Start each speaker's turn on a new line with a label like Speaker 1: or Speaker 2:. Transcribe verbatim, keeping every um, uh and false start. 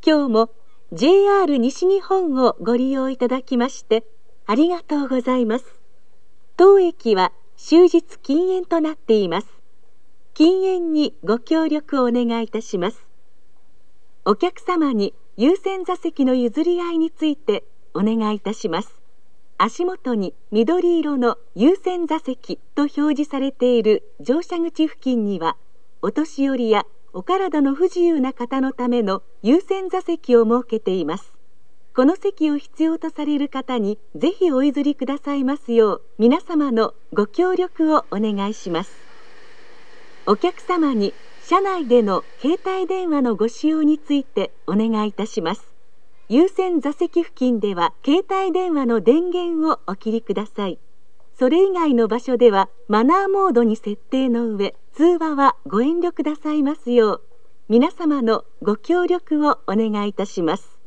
Speaker 1: 今日も ジェイアール 西日本をご利用いただきましてありがとうございます。当駅は終日禁煙となっています。禁煙にご協力をお願いいたします。お客様に優先座席の譲り合いについてお願いいたします。足元に緑色の優先座席と表示されている乗車口付近には、お年寄りやお体の不自由な方のための優先座席を設けています。この席を必要とされる方にぜひお譲りくださいますよう、皆様のご協力をお願いします。お客様に車内での携帯電話のご使用についてお願いいたします。優先座席付近では携帯電話の電源をお切りください。それ以外の場所ではマナーモードに設定の上、通話はご遠慮くださいますよう、皆様のご協力をお願いいたします。